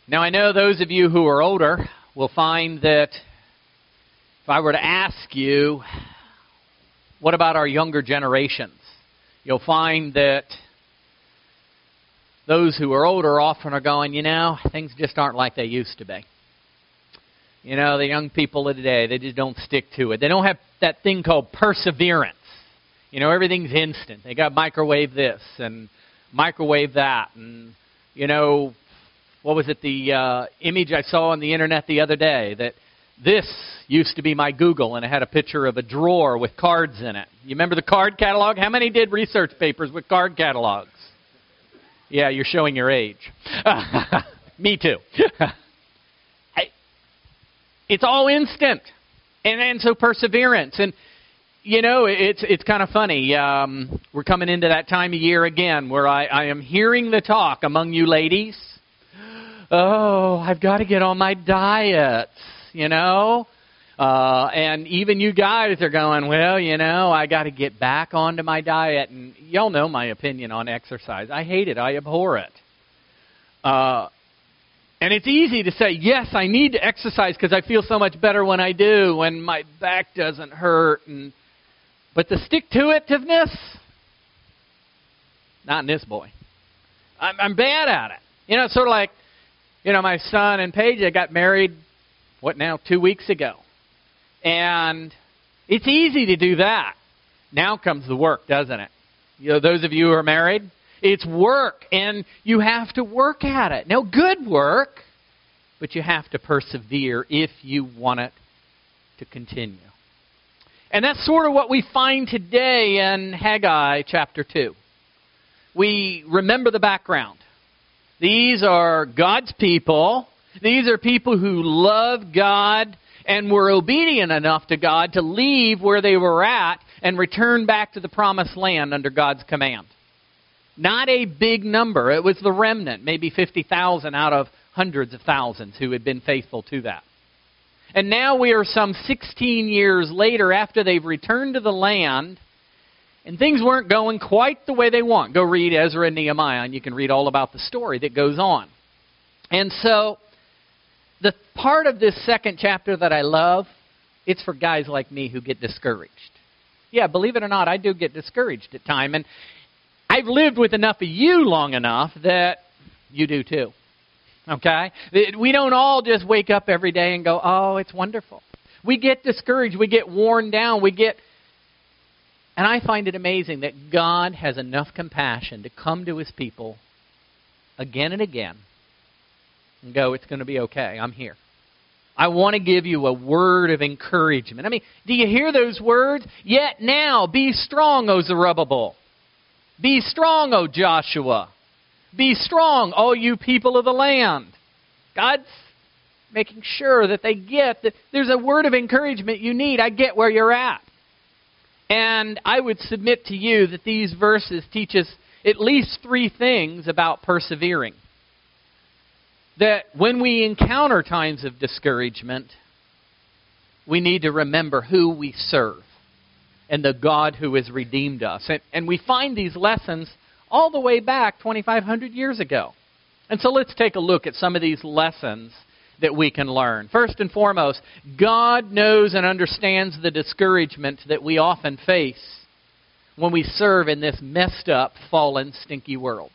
Now, I know those of you who are older will find that if I were to ask you, what about our younger generations? You'll find that those who are older often are going, things just aren't like they used to be. The young people of today, they just don't stick to it. They don't have that thing called perseverance. Everything's instant. They got microwave this and microwave that. And, what was it, the image I saw on the internet the other day, that this used to be my Google, and it had a picture of a drawer with cards in it. You remember the card catalog? How many did research papers with card catalogs? Yeah, you're showing your age. Me too. It's all instant. And so perseverance. And, it's kind of funny. We're coming into that time of year again where I am hearing the talk among you ladies. Oh, I've got to get on my diet, and even you guys are going, I got to get back onto my diet. And y'all know my opinion on exercise. I hate it. I abhor it. And it's easy to say, yes, I need to exercise because I feel so much better when I do, when my back doesn't hurt. But the stick-to-itiveness, not in this boy. I'm bad at it. It's sort of like, my son and Paige, they got married, 2 weeks ago. And it's easy to do that. Now comes the work, doesn't it? Those of you who are married, it's work, and you have to work at it. Now, good work, but you have to persevere if you want it to continue. And that's sort of what we find today in Haggai chapter 2. We remember the background. These are God's people. These are people who love God and were obedient enough to God to leave where they were at and return back to the promised land under God's command. Not a big number. It was the remnant, maybe 50,000 out of hundreds of thousands who had been faithful to that. And now we are some 16 years later after they've returned to the land, and things weren't going quite the way they want. Go read Ezra and Nehemiah, and you can read all about the story that goes on. And so, the part of this second chapter that I love, it's for guys like me who get discouraged. Yeah, believe it or not, I do get discouraged at times. And I've lived with enough of you long enough that you do too. Okay? We don't all just wake up every day and go, oh, it's wonderful. We get discouraged. We get worn down. And I find it amazing that God has enough compassion to come to His people again and again and go, it's going to be okay. I'm here. I want to give you a word of encouragement. Do you hear those words? Yet now, be strong, O Zerubbabel. Be strong, O Joshua. Be strong, all you people of the land. God's making sure that they get that there's a word of encouragement you need. I get where you're at. And I would submit to you that these verses teach us at least 3 things about persevering. That when we encounter times of discouragement, we need to remember who we serve and the God who has redeemed us. And we find these lessons all the way back 2,500 years ago. And so let's take a look at some of these lessons that we can learn. First and foremost, God knows and understands the discouragement that we often face when we serve in this messed up, fallen, stinky world.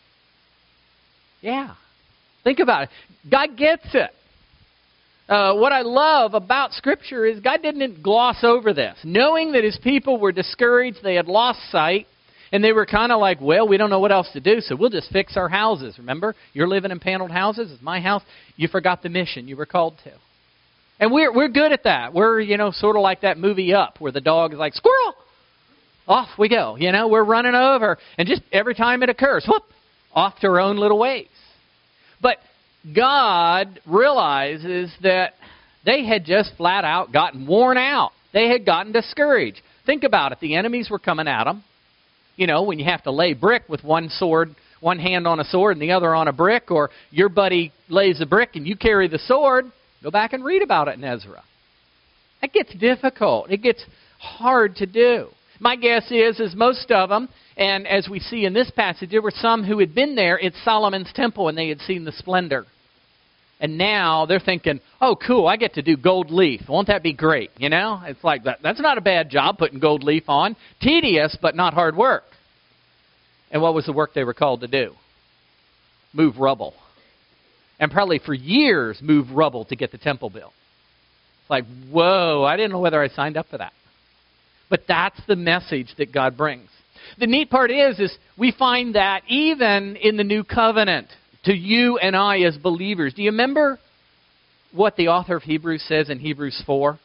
Yeah. Think about it. God gets it. What I love about Scripture is God didn't gloss over this. Knowing that His people were discouraged, they had lost sight, and they were kind of like, well, we don't know what else to do, so we'll just fix our houses. Remember, you're living in paneled houses. It's my house. You forgot the mission you were called to. And we're good at that. We're, sort of like that movie Up, where the dog is like, squirrel! Off we go. We're running over. And just every time it occurs, whoop, off to our own little ways. But God realizes that they had just flat out gotten worn out. They had gotten discouraged. Think about it. The enemies were coming at them. When you have to lay brick with one hand on a sword and the other on a brick, or your buddy lays a brick and you carry the sword, go back and read about it in Ezra. It gets difficult. It gets hard to do. My guess is most of them, and as we see in this passage, there were some who had been there at Solomon's temple and they had seen the splendor. And now they're thinking, oh, cool, I get to do gold leaf. Won't that be great? You know, it's like that's not a bad job, putting gold leaf on. Tedious, but not hard work. And what was the work they were called to do? Move rubble. And probably for years move rubble to get the temple built. It's like, whoa, I didn't know whether I signed up for that. But that's the message that God brings. The neat part is we find that even in the new covenant, to you and I as believers. Do you remember what the author of Hebrews says in Hebrews 4?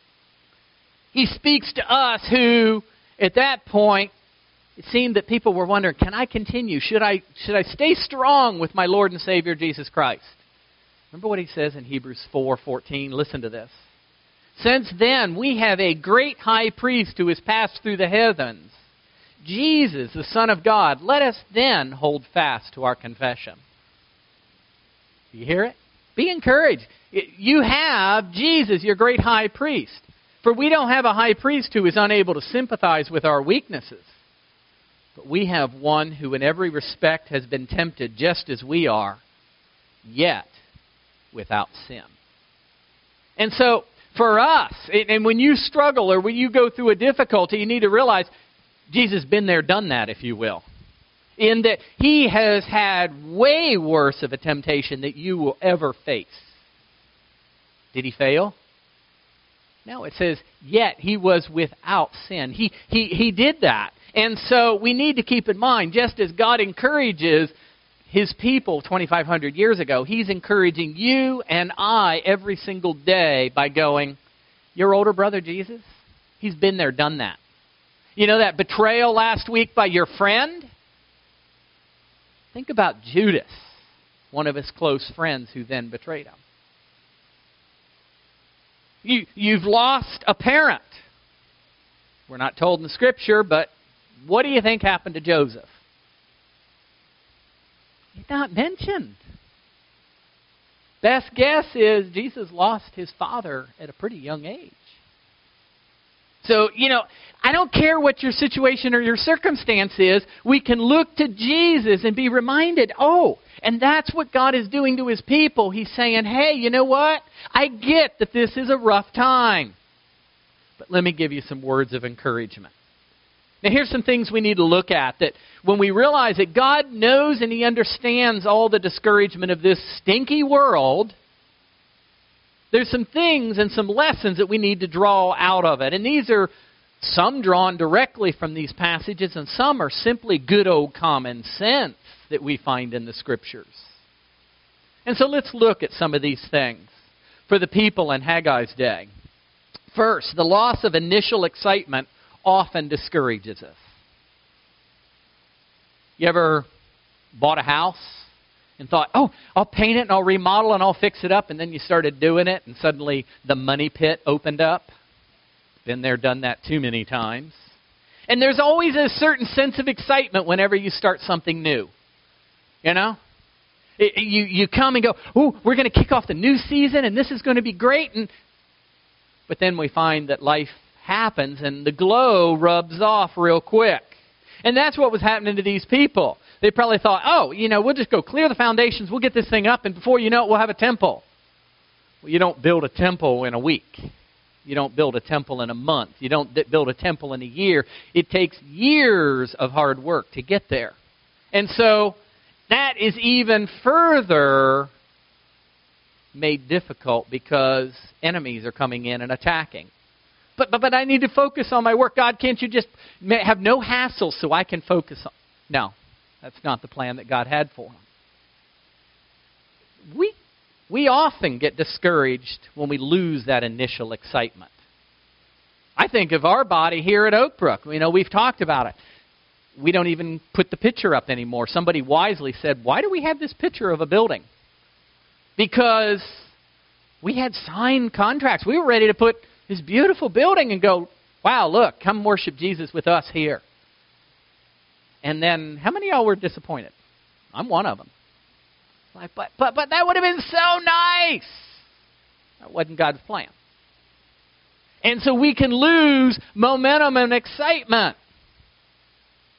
He speaks to us who, at that point, it seemed that people were wondering, can I continue? Should I stay strong with my Lord and Savior Jesus Christ? Remember what he says in Hebrews 4:14? Listen to this. Since then, we have a great high priest who has passed through the heavens, Jesus, the Son of God. Let us then hold fast to our confession. Do you hear it? Be encouraged. You have Jesus, your great high priest. For we don't have a high priest who is unable to sympathize with our weaknesses. But we have one who in every respect has been tempted just as we are, yet without sin. And so, for us, and when you struggle or when you go through a difficulty, you need to realize Jesus has been there, done that, if you will. In that he has had way worse of a temptation that you will ever face. Did he fail? No, it says, yet he was without sin. He did that. And so we need to keep in mind, just as God encourages his people 2,500 years ago, he's encouraging you and I every single day by going, your older brother Jesus, he's been there, done that. You know that betrayal last week by your friend? Think about Judas, one of his close friends who then betrayed him. You've lost a parent. We're not told in the Scripture, but what do you think happened to Joseph? He's not mentioned. Best guess is Jesus lost his father at a pretty young age. So, I don't care what your situation or your circumstance is, we can look to Jesus and be reminded, and that's what God is doing to his people. He's saying, hey, you know what? I get that this is a rough time. But let me give you some words of encouragement. Now, here's some things we need to look at, that when we realize that God knows and he understands all the discouragement of this stinky world, there's some things and some lessons that we need to draw out of it. And these are some drawn directly from these passages, and some are simply good old common sense that we find in the Scriptures. And so let's look at some of these things for the people in Haggai's day. First, the loss of initial excitement often discourages us. You ever bought a house and thought, I'll paint it and I'll remodel and I'll fix it up, and then you started doing it and suddenly the money pit opened up? Been there, done that too many times. And there's always a certain sense of excitement whenever you start something new. You know? You come and go, we're going to kick off the new season and this is going to be great. But then we find that life happens and the glow rubs off real quick. And that's what was happening to these people. They probably thought, we'll just go clear the foundations, we'll get this thing up, and before you know it, we'll have a temple. Well, you don't build a temple in a week. You don't build a temple in a month. You don't build a temple in a year. It takes years of hard work to get there. And so that is even further made difficult because enemies are coming in and attacking. But I need to focus on my work. God, can't you just have no hassle so I can focus on... No, that's not the plan that God had for them. We often get discouraged when we lose that initial excitement. I think of our body here at Oak Brook. We've talked about it. We don't even put the picture up anymore. Somebody wisely said, why do we have this picture of a building? Because we had signed contracts. We were ready to put this beautiful building and go, wow, look, come worship Jesus with us here. And then, how many of y'all were disappointed? I'm one of them. Like, but that would have been so nice. That wasn't God's plan. And so we can lose momentum and excitement.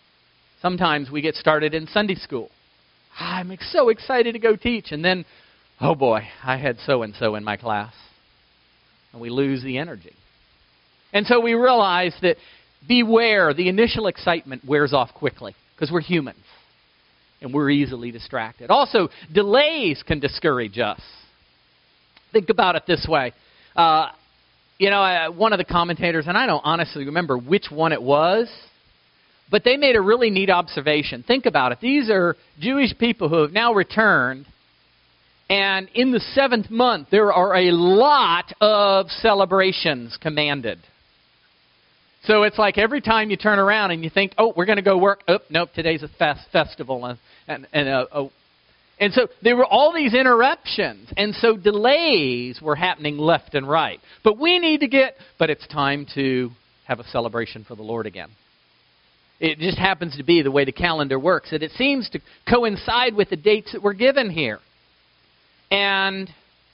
Sometimes we get started in Sunday school. I'm so excited to go teach. And then oh boy, I had so-and-so in my class. And we lose the energy. And so we realize that beware, the initial excitement wears off quickly because we're humans and we're easily distracted. Also, delays can discourage us. Think about it this way. One of the commentators, and I don't honestly remember which one it was, but they made a really neat observation. Think about it. These are Jewish people who have now returned, and in the 7th month, there are a lot of celebrations commanded. So it's like every time you turn around and you think, oh, we're going to go work. Oh, nope, today's a festival. And so there were all these interruptions. And so delays were happening left and right. But it's time to have a celebration for the Lord again. It just happens to be the way the calendar works. And it seems to coincide with the dates that were given here. And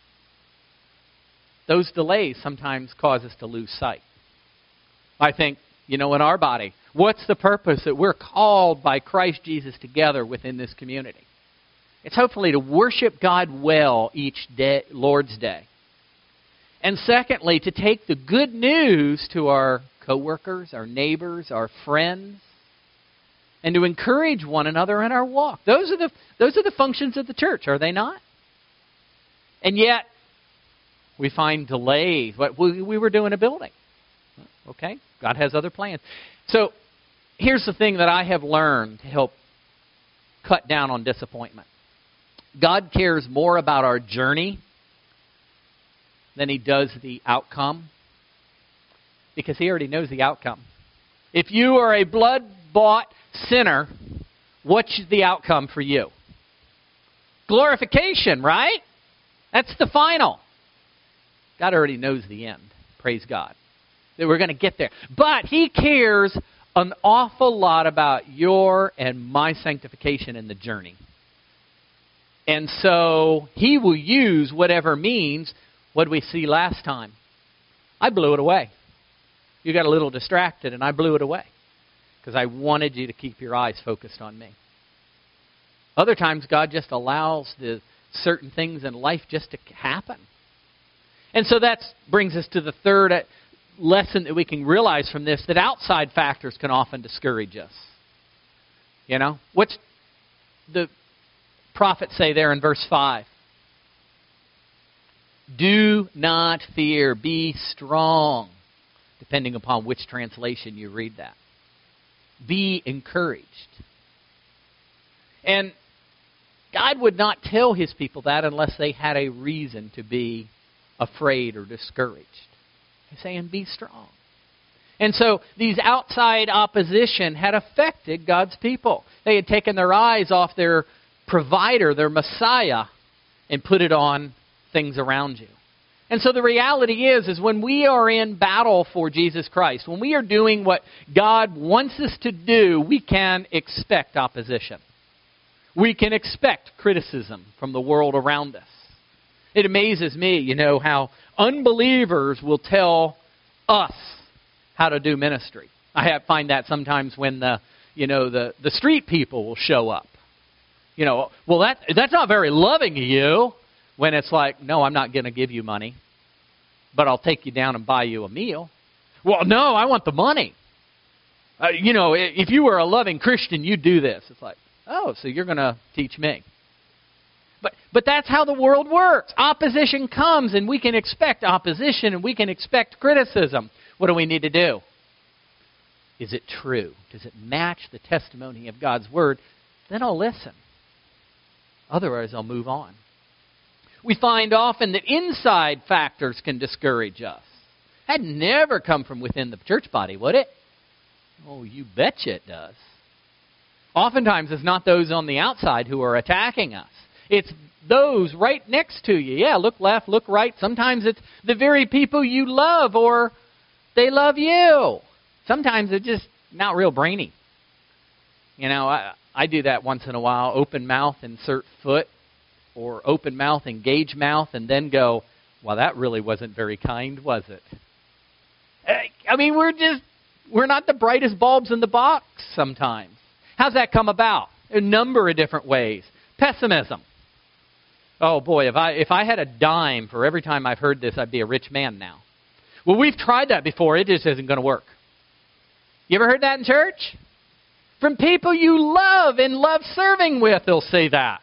those delays sometimes cause us to lose sight. I think, in our body, what's the purpose that we're called by Christ Jesus together within this community? It's hopefully to worship God well each day, Lord's Day. And secondly, to take the good news to our coworkers, our neighbors, our friends, and to encourage one another in our walk. Those are the functions of the church, are they not? And yet, we find delays. We were doing a building. Okay? God has other plans. So, here's the thing that I have learned to help cut down on disappointment. God cares more about our journey than He does the outcome, because He already knows the outcome. If you are a blood-bought sinner, what's the outcome for you? Glorification, right? That's the final. God already knows the end. Praise God. That we're going to get there. But He cares an awful lot about your and my sanctification in the journey. And so He will use whatever means. What did we see last time? I blew it away. You got a little distracted and I blew it away because I wanted you to keep your eyes focused on me. Other times God just allows the certain things in life just to happen. And so that brings us to the third lesson that we can realize from this, that outside factors can often discourage us. What's the prophet say there in verse 5? Do not fear, be strong, depending upon which translation you read that. Be encouraged. And God would not tell His people that unless they had a reason to be afraid or discouraged. He's saying, be strong. And so these outside opposition had affected God's people. They had taken their eyes off their provider, their Messiah, and put it on things around you. And so the reality is when we are in battle for Jesus Christ, when we are doing what God wants us to do, we can expect opposition. We can expect criticism from the world around us. It amazes me, how unbelievers will tell us how to do ministry. I find that sometimes when the street people will show up. Well, that's not very loving of you. When it's like, no, I'm not going to give you money, but I'll take you down and buy you a meal. Well, no, I want the money. If you were a loving Christian, you'd do this. It's like, oh, so you're going to teach me. But that's how the world works. Opposition comes, and we can expect opposition, and we can expect criticism. What do we need to do? Is it true? Does it match the testimony of God's Word? Then I'll listen. Otherwise, I'll move on. We find often that inside factors can discourage us. That'd never come from within the church body, would it? Oh, you betcha it does. Oftentimes, it's not those on the outside who are attacking us. It's those right next to you. Yeah, look left, look right. Sometimes it's the very people you love or they love you. Sometimes it's just not real brainy. I do that once in a while. Open mouth, insert foot. Or open mouth, engage mouth, and then go, well, that really wasn't very kind, was it? We're not the brightest bulbs in the box sometimes. How's that come about? A number of different ways. Pessimism. Oh boy, if I had a dime for every time I've heard this, I'd be a rich man now. Well, we've tried that before. It just isn't going to work. You ever heard that in church? From people you love and love serving with, they'll say that.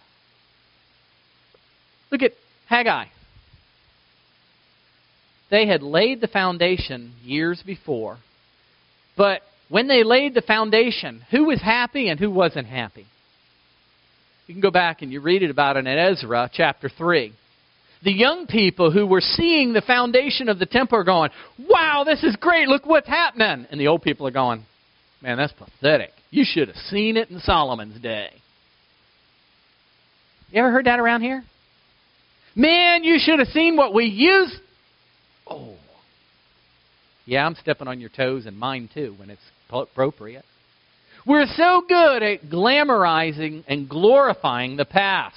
Look at Haggai. They had laid the foundation years before. But when they laid the foundation, who was happy and who wasn't happy? You can go back and you read it about it in Ezra chapter 3. The young people who were seeing the foundation of the temple are going, wow, this is great, look what's happening. And the old people are going, man, that's pathetic. You should have seen it in Solomon's day. You ever heard that around here? Man, you should have seen what we used. Oh. Yeah, I'm stepping on your toes and mine too when it's appropriate. We're so good at glamorizing and glorifying the past.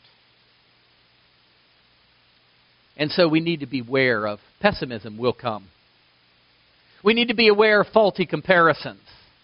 And so we need to be aware of pessimism will come. We need to be aware of faulty comparisons.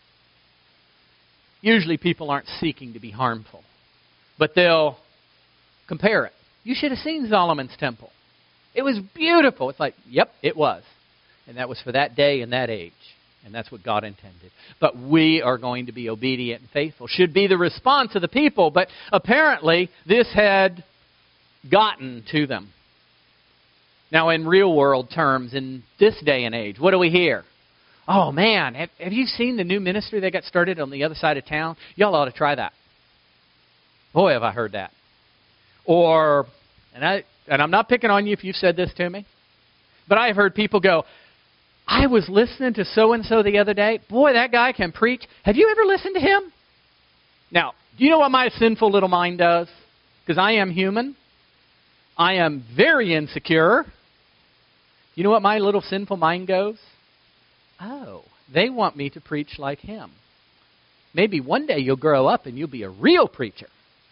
Usually people aren't seeking to be harmful, but they'll compare it. You should have seen Solomon's temple. It was beautiful. It's like, yep, it was. And that was for that day and that age. And that's what God intended. But we are going to be obedient and faithful. Should be the response of the people. But apparently, this had gotten to them. Now, in real world terms, in this day and age, what do we hear? Oh, man, have you seen the new ministry that got started on the other side of town? Y'all ought to try that. Boy, have I heard that. Or, and I'm not picking on you if you've said this to me, but I've heard people go, I was listening to so-and-so the other day. Boy, that guy can preach. Have you ever listened to him? Now, do you know what my sinful little mind does? Because I am human. I am very insecure. You know what my little sinful mind goes? Oh, they want me to preach like him. Maybe one day you'll grow up and you'll be a real preacher.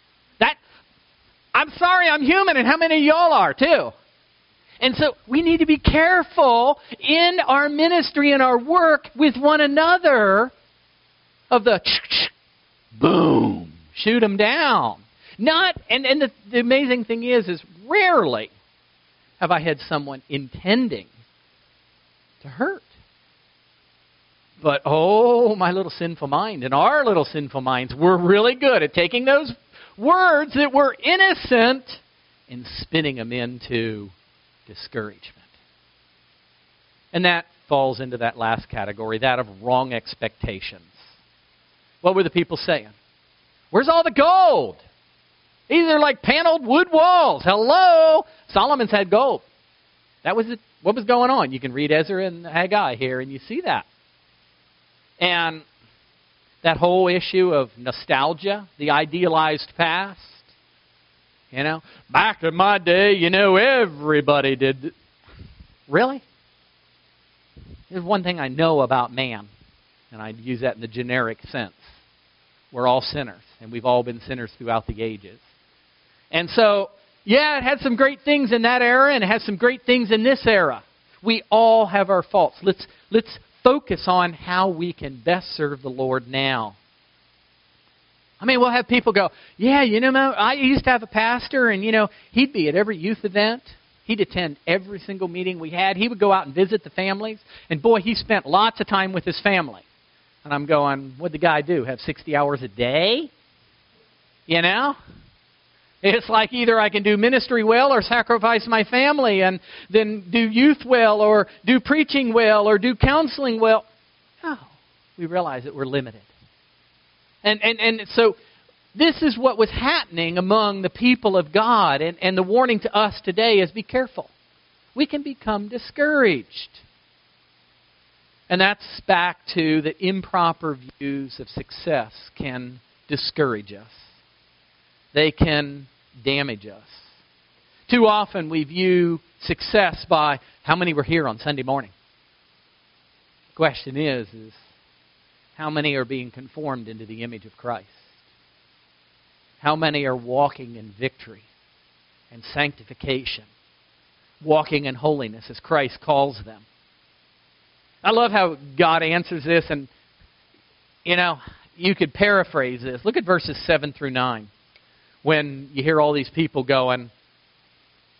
I'm sorry, I'm human, and how many of y'all are too? And so we need to be careful in our ministry and our work with one another of the boom, shoot them down. And the amazing thing is rarely have I had someone intending to hurt. But, oh, my little sinful mind and our little sinful minds, we're really good at taking those words that were innocent and spinning them into discouragement. And that falls into that last category, that of wrong expectations. What were the people saying? Where's all the gold? These are like paneled wood walls. Hello? Solomon's had gold. That was what was going on. You can read Ezra and Haggai here and you see that. And that whole issue of nostalgia, the idealized past. You know, back in my day, everybody did. Really? There's one thing I know about man, and I use that in the generic sense. We're all sinners, and we've all been sinners throughout the ages. And so, yeah, it had some great things in that era, and it has some great things in this era. We all have our faults. Let's focus on how we can best serve the Lord now. I mean, we'll have people go, yeah, I used to have a pastor, and, he'd be at every youth event. He'd attend every single meeting we had. He would go out and visit the families. And, boy, he spent lots of time with his family. And I'm going, what'd the guy do, have 60 hours a day? It's like either I can do ministry well or sacrifice my family and then do youth well or do preaching well or do counseling well. No, we realize that we're limited. And so this is what was happening among the people of God. And the warning to us today is be careful. We can become discouraged. And that's back to the improper views of success can discourage us. They can damage us. Too often we view success by how many were here on Sunday morning. The question is how many are being conformed into the image of Christ? How many are walking in victory and sanctification, walking in holiness as Christ calls them? I love how God answers this, and you could paraphrase this. Look at verses 7 through 9. When you hear all these people going,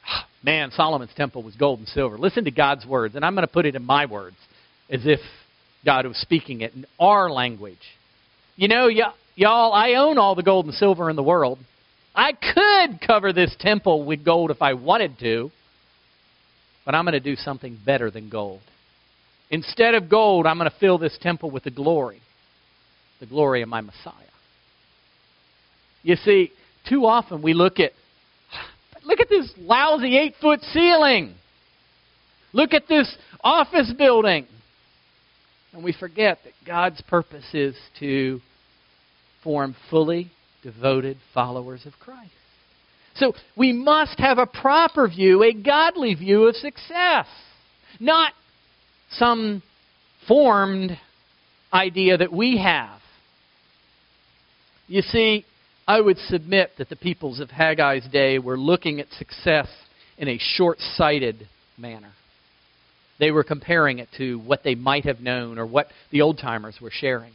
Man, Solomon's temple was gold and silver. Listen to God's words, and I'm going to put it in my words, as if God was speaking it in our language. You know, y'all, I own all the gold and silver in the world. I could cover this temple with gold if I wanted to, but I'm going to do something better than gold. Instead of gold, I'm going to fill this temple with the glory of my Messiah. You see, too often we look at this lousy 8-foot ceiling. Look at this office building. And we forget that God's purpose is to form fully devoted followers of Christ. So we must have a proper view, a godly view of success. Not some formed idea that we have. You see, I would submit that the peoples of Haggai's day were looking at success in a short-sighted manner. They were comparing it to what they might have known or what the old-timers were sharing.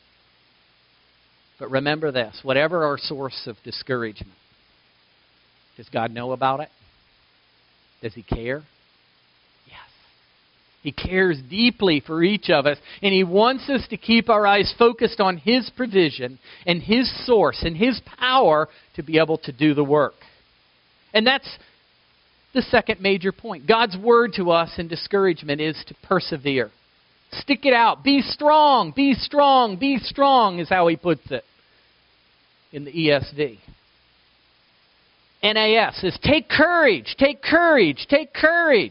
But remember this, whatever our source of discouragement, does God know about it? Does He care? Yes. He cares deeply for each of us, and He wants us to keep our eyes focused on His provision and His source and His power to be able to do the work. And that's the second major point. God's word to us in discouragement is to persevere. Stick it out. Be strong, be strong, be strong is how He puts it in the ESV. NAS says, take courage, take courage, take courage.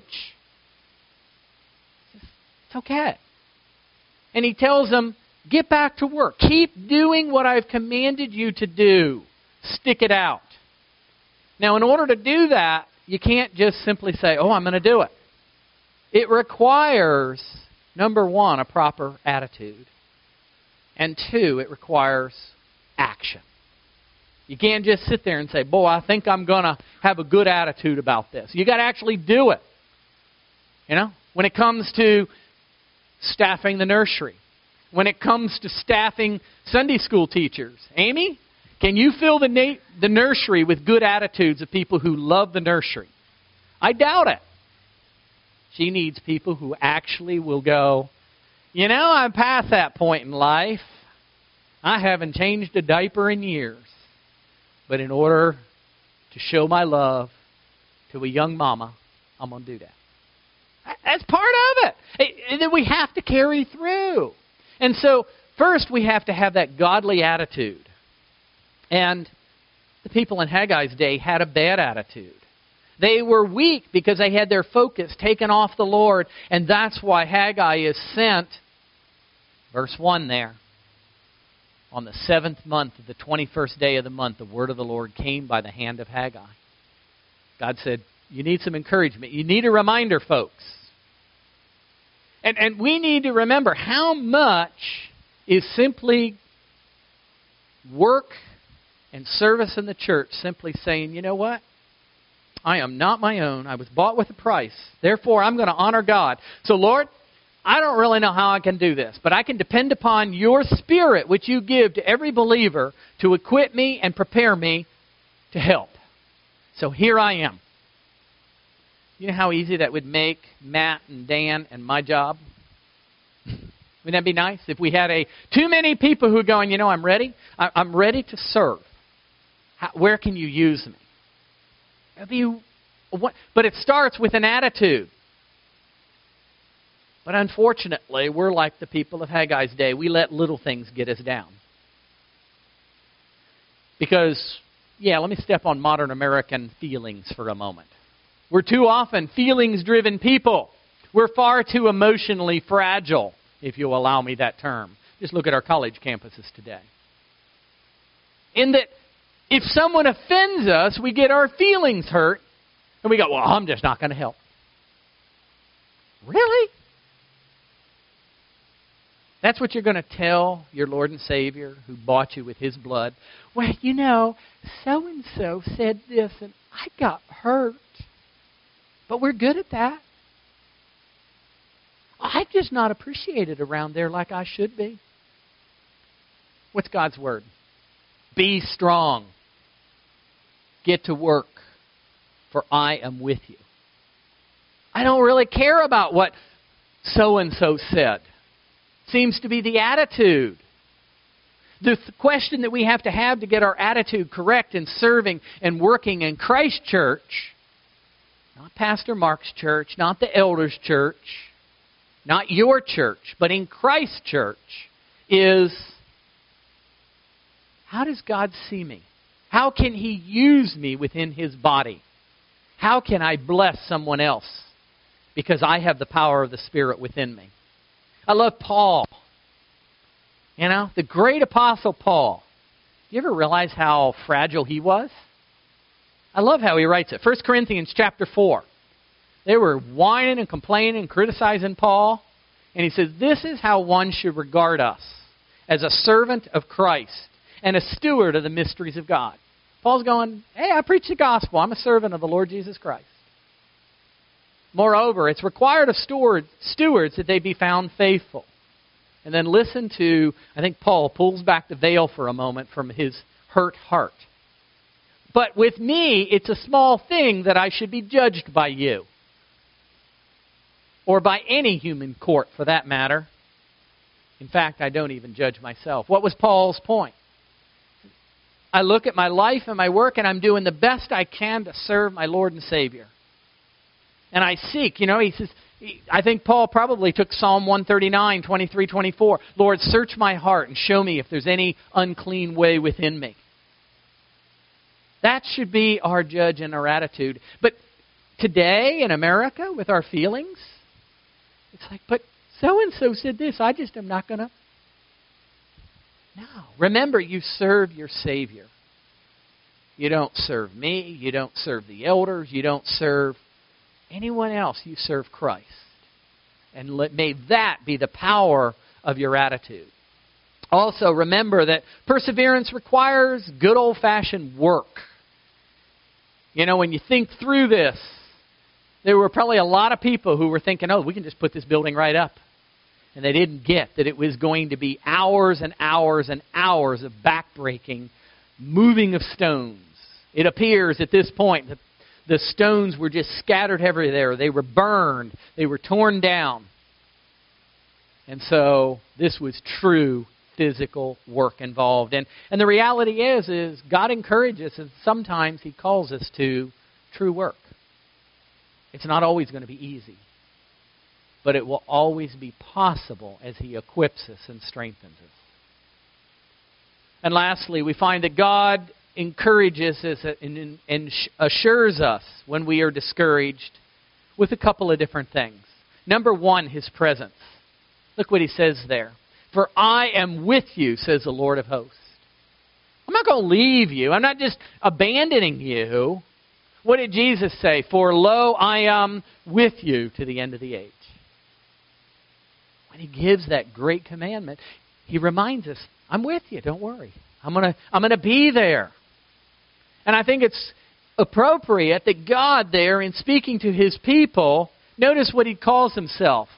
It's okay. And He tells them, get back to work. Keep doing what I've commanded you to do. Stick it out. Now, in order to do that, you can't just simply say, oh, I'm going to do it. It requires, number one, a proper attitude. And two, it requires action. You can't just sit there and say, boy, I think I'm going to have a good attitude about this. You got to actually do it. You know, when it comes to staffing the nursery, when it comes to staffing Sunday school teachers, Amy, can you fill the nursery with good attitudes of people who love the nursery? I doubt it. She needs people who actually will go, you know, I'm past that point in life. I haven't changed a diaper in years. But in order to show my love to a young mama, I'm going to do that. That's part of it. And then we have to carry through. And so, first we have to have that godly attitude. And the people in Haggai's day had a bad attitude. They were weak because they had their focus taken off the Lord. And that's why Haggai is sent, verse 1 there, on the 7th month, the 21st day of the month, the word of the Lord came by the hand of Haggai. God said, you need some encouragement. You need a reminder, folks. And we need to remember how much is simply work and service in the church simply saying, you know what? I am not my own. I was bought with a price. Therefore, I'm going to honor God. So, Lord, I don't really know how I can do this, but I can depend upon your Spirit, which you give to every believer, to equip me and prepare me to help. So here I am. You know how easy that would make Matt and Dan and my job? Wouldn't that be nice? If we had too many people who are going, you know, I'm ready. I'm ready to serve. Where can you use me? But it starts with an attitude. But unfortunately, we're like the people of Haggai's day. We let little things get us down. Because, let me step on modern American feelings for a moment. We're too often feelings-driven people. We're far too emotionally fragile, if you'll allow me that term. Just look at our college campuses today. In that, if someone offends us, we get our feelings hurt, and we go, well, I'm just not going to help. Really? That's what you're going to tell your Lord and Savior who bought you with His blood? Well, you know, so-and-so said this, and I got hurt. But we're good at that. I'm just not appreciated around there like I should be. What's God's word? Be strong. Get to work. for I am with you. I don't really care about what so-and-so said. Seems to be the attitude. The question that we have to get our attitude correct in serving and working in Christ Church, not Pastor Mark's church, not the elders' church, not your church, but in Christ Church, is how does God see me? How can He use me within His body? How can I bless someone else? Because I have the power of the Spirit within me. I love Paul. You know, the great apostle Paul. Do you ever realize how fragile he was? I love how he writes it. 1 Corinthians chapter 4. They were whining and complaining and criticizing Paul. And he says, this is how one should regard us, as a servant of Christ and a steward of the mysteries of God. Paul's going, hey, I preach the gospel. I'm a servant of the Lord Jesus Christ. Moreover, it's required of stewards that they be found faithful. And then listen to, I think Paul pulls back the veil for a moment from his hurt heart. But with me, it's a small thing that I should be judged by you. Or by any human court, for that matter. In fact, I don't even judge myself. What was Paul's point? I look at my life and my work, and I'm doing the best I can to serve my Lord and Savior. And I seek, he says, I think Paul probably took Psalm 139, 23, 24. Lord, search my heart and show me if there's any unclean way within me. That should be our judge and our attitude. But today in America, with our feelings, it's like, but so-and-so said this. I just am not going to. No. Remember, you serve your Savior. You don't serve me. You don't serve the elders. You don't serve anyone else. You serve Christ. And may that be the power of your attitude. Also, remember that perseverance requires good old-fashioned work. When you think through this, there were probably a lot of people who were thinking, we can just put this building right up. And they didn't get that it was going to be hours and hours and hours of backbreaking, moving of stones. It appears at this point that the stones were just scattered everywhere. They were burned. They were torn down. And so this was true physical work involved. And the reality is God encourages us, and sometimes He calls us to true work. It's not always going to be easy. But it will always be possible as He equips us and strengthens us. And lastly, we find that God encourages us and assures us when we are discouraged with a couple of different things. Number one, His presence. Look what He says there. For I am with you, says the Lord of hosts. I'm not going to leave you. I'm not just abandoning you. What did Jesus say? For lo, I am with you to the end of the age. When He gives that great commandment, He reminds us, I'm with you, don't worry. I'm gonna be there. And I think it's appropriate that God there, in speaking to His people, notice what He calls Himself.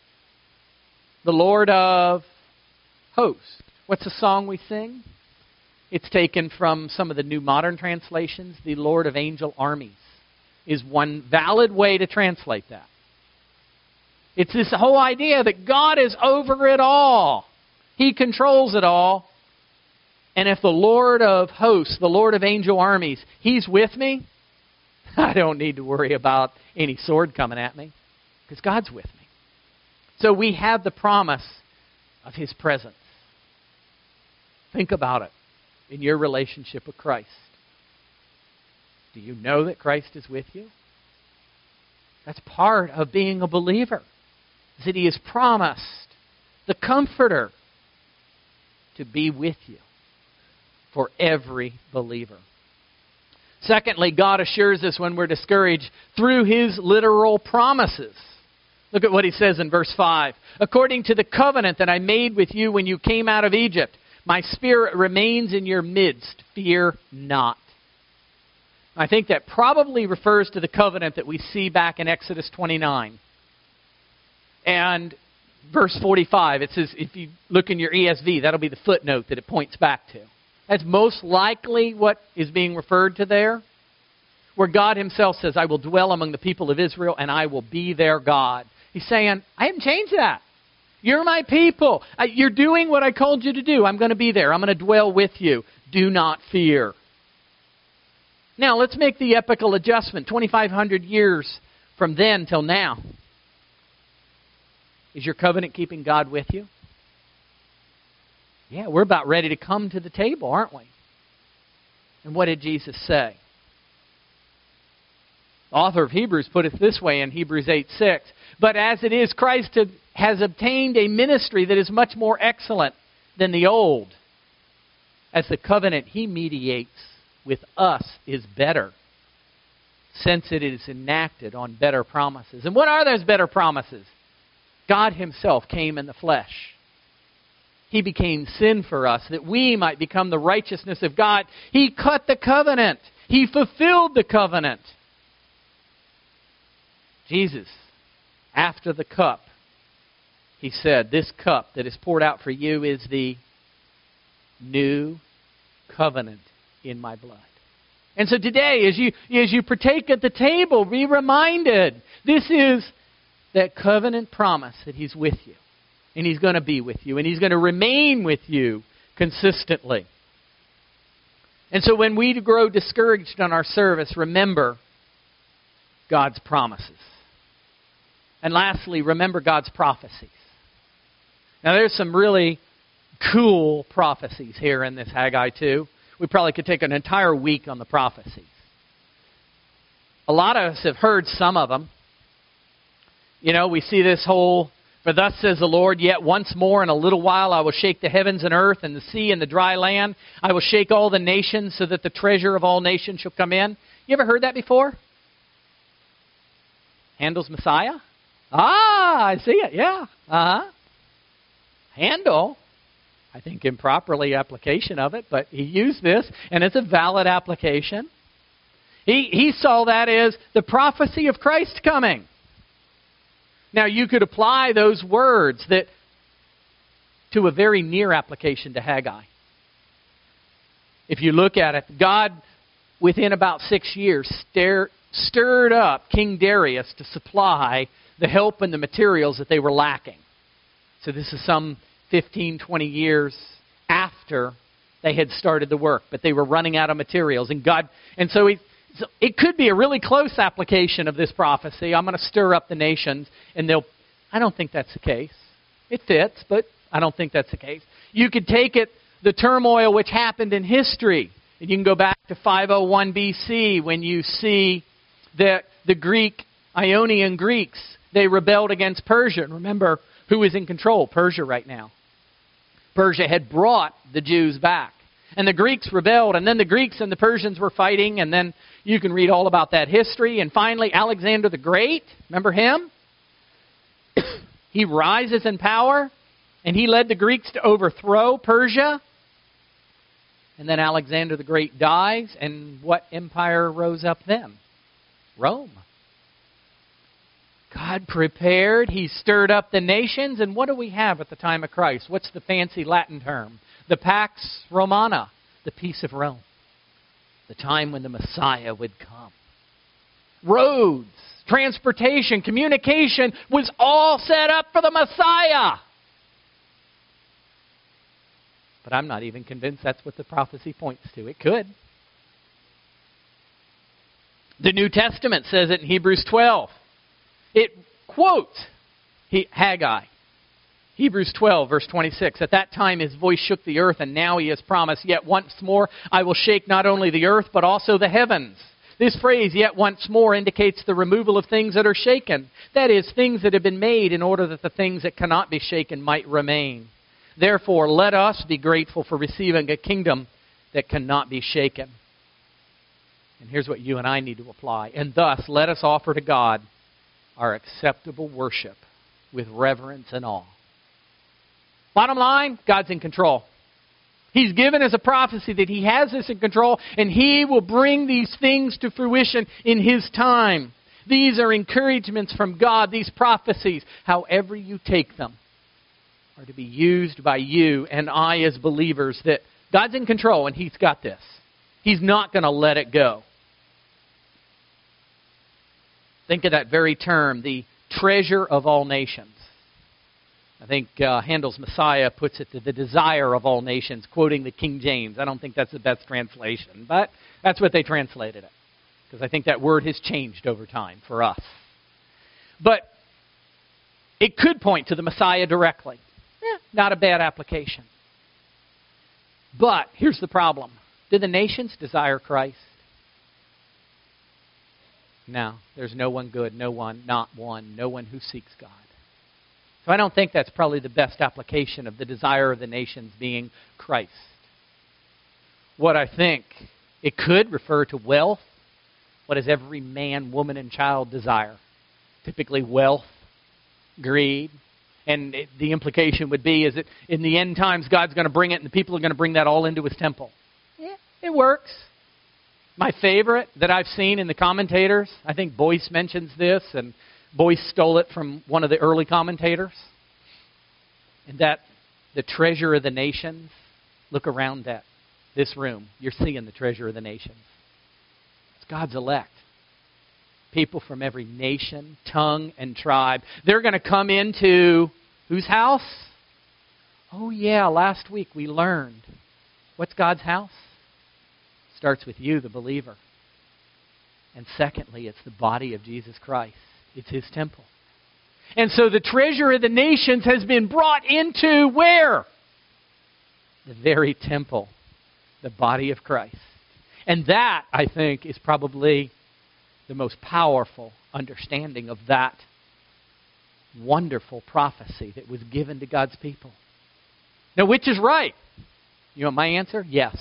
The Lord of hosts. What's the song we sing? It's taken from some of the New Modern translations. The Lord of angel armies is one valid way to translate that. It's this whole idea that God is over it all. He controls it all. And if the Lord of hosts, the Lord of angel armies, He's with me, I don't need to worry about any sword coming at me, because God's with me. So we have the promise of His presence. Think about it in your relationship with Christ. Do you know that Christ is with you? That's part of being a believer. Is that He has promised the Comforter to be with you for every believer. Secondly, God assures us when we're discouraged through His literal promises. Look at what He says in verse 5. According to the covenant that I made with you when you came out of Egypt, my Spirit remains in your midst. Fear not. I think that probably refers to the covenant that we see back in Exodus 29. And verse 45, it says, if you look in your ESV, that'll be the footnote that it points back to. That's most likely what is being referred to there. where God himself says, I will dwell among the people of Israel and I will be their God. He's saying, I haven't changed that. You're my people. You're doing what I called you to do. I'm going to be there. I'm going to dwell with you. Do not fear. Now, let's make the epical adjustment. 2,500 years from then till now. Is your covenant-keeping God with you? Yeah, we're about ready to come to the table, aren't we? And what did Jesus say? The author of Hebrews put it this way in Hebrews 8:6. But as it is, Christ has obtained a ministry that is much more excellent than the old, as the covenant he mediates with us is better, since it is enacted on better promises. And what are those better promises? God himself came in the flesh. He became sin for us, that we might become the righteousness of God. He cut the covenant. He fulfilled the covenant. Jesus, after the cup, he said, this cup that is poured out for you is the new covenant in my blood. And so today, as you partake at the table, be reminded, this is that covenant promise that he's with you. And he's going to be with you. And he's going to remain with you consistently. And so when we grow discouraged on our service, remember God's promises. And lastly, remember God's prophecies. Now there's some really cool prophecies here in this Haggai 2. We probably could take an entire week on the prophecies. A lot of us have heard some of them. You know, we see this whole, for thus says the Lord, yet once more in a little while I will shake the heavens and earth and the sea and the dry land. I will shake all the nations so that the treasure of all nations shall come in. You ever heard that before? Handel's Messiah? Ah, I see it, yeah. Handel, I think improperly application of it, but he used this, and it's a valid application. He saw that as the prophecy of Christ coming. Now, you could apply those words to a very near application to Haggai. If you look at it, God, within about 6 years, stirred up King Darius to supply the help and the materials that they were lacking. So this is some 15, 20 years after they had started the work, but they were running out of materials. And so it could be a really close application of this prophecy. I'm going to stir up the nations, and I don't think that's the case. It fits, but I don't think that's the case. You could take it, the turmoil which happened in history, and you can go back to 501 BC when you see that the Ionian Greeks, they rebelled against Persia. And remember, who is in control? Persia right now. Persia had brought the Jews back. And the Greeks rebelled, and then the Greeks and the Persians were fighting, and then you can read all about that history. And finally, Alexander the Great, remember him? He rises in power, and he led the Greeks to overthrow Persia. And then Alexander the Great dies, and what empire rose up then? Rome. God prepared, he stirred up the nations, and what do we have at the time of Christ? What's the fancy Latin term? The Pax Romana, the peace of Rome. The time when the Messiah would come. Roads, transportation, communication was all set up for the Messiah. But I'm not even convinced that's what the prophecy points to. It could. The New Testament says it in Hebrews 12. It quotes Haggai. Hebrews 12, verse 26. At that time his voice shook the earth, and now he has promised, yet once more I will shake not only the earth, but also the heavens. This phrase, yet once more, indicates the removal of things that are shaken. That is, things that have been made in order that the things that cannot be shaken might remain. Therefore, let us be grateful for receiving a kingdom that cannot be shaken. And here's what you and I need to apply. And thus, let us offer to God our acceptable worship with reverence and awe. Bottom line, God's in control. He's given us a prophecy that he has this in control, and he will bring these things to fruition in his time. These are encouragements from God, these prophecies, however you take them, are to be used by you and I as believers, that God's in control and he's got this. He's not going to let it go. Think of that very term, the treasure of all nations. I think Handel's Messiah puts it to the desire of all nations, quoting the King James. I don't think that's the best translation, but that's what they translated it. Because I think that word has changed over time for us. But it could point to the Messiah directly. Not a bad application. But here's the problem. Do the nations desire Christ? No. There's no one good, no one, not one, no one who seeks God. So I don't think that's probably the best application of the desire of the nations being Christ. What I think, it could refer to wealth. What does every man, woman, and child desire? Typically wealth, greed. And the implication would be is that in the end times, God's going to bring it and the people are going to bring that all into His temple. Yeah, it works. My favorite that I've seen in the commentators, I think Boyce mentions this, and Boyce stole it from one of the early commentators, and that the treasure of the nations, look around at this room. You're seeing the treasure of the nations. It's God's elect. People from every nation, tongue, and tribe. They're going to come into whose house? Oh yeah, last week we learned. What's God's house? Starts with you, the believer. And secondly, it's the body of Jesus Christ. It's His temple. And so the treasure of the nations has been brought into where? The very temple, the body of Christ. And that, I think, is probably the most powerful understanding of that wonderful prophecy that was given to God's people. Now, which is right? You want my answer? Yes.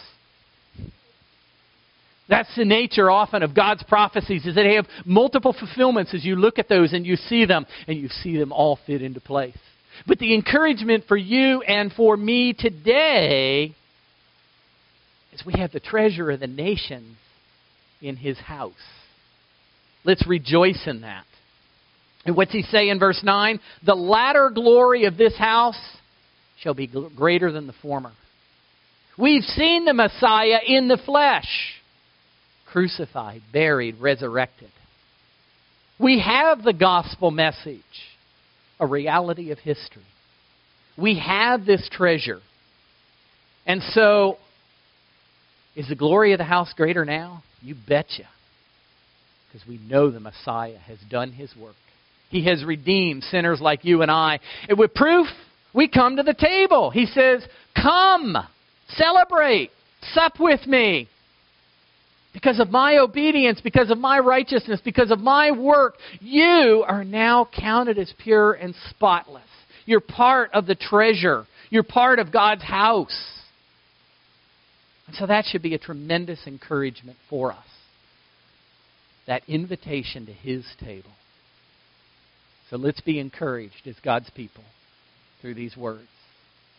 That's the nature often of God's prophecies, is that they have multiple fulfillments as you look at those and you see them all fit into place. But the encouragement for you and for me today is we have the treasure of the nations in His house. Let's rejoice in that. And what's He say in verse 9? The latter glory of this house shall be greater than the former. We've seen the Messiah in the flesh, crucified, buried, resurrected. We have the gospel message, a reality of history. We have this treasure. And so, is the glory of the house greater now? You betcha. Because we know the Messiah has done His work. He has redeemed sinners like you and I. And with proof, we come to the table. He says, come, celebrate, sup with me. Because of my obedience, because of my righteousness, because of my work, you are now counted as pure and spotless. You're part of the treasure. You're part of God's house. And so that should be a tremendous encouragement for us. That invitation to His table. So let's be encouraged as God's people through these words.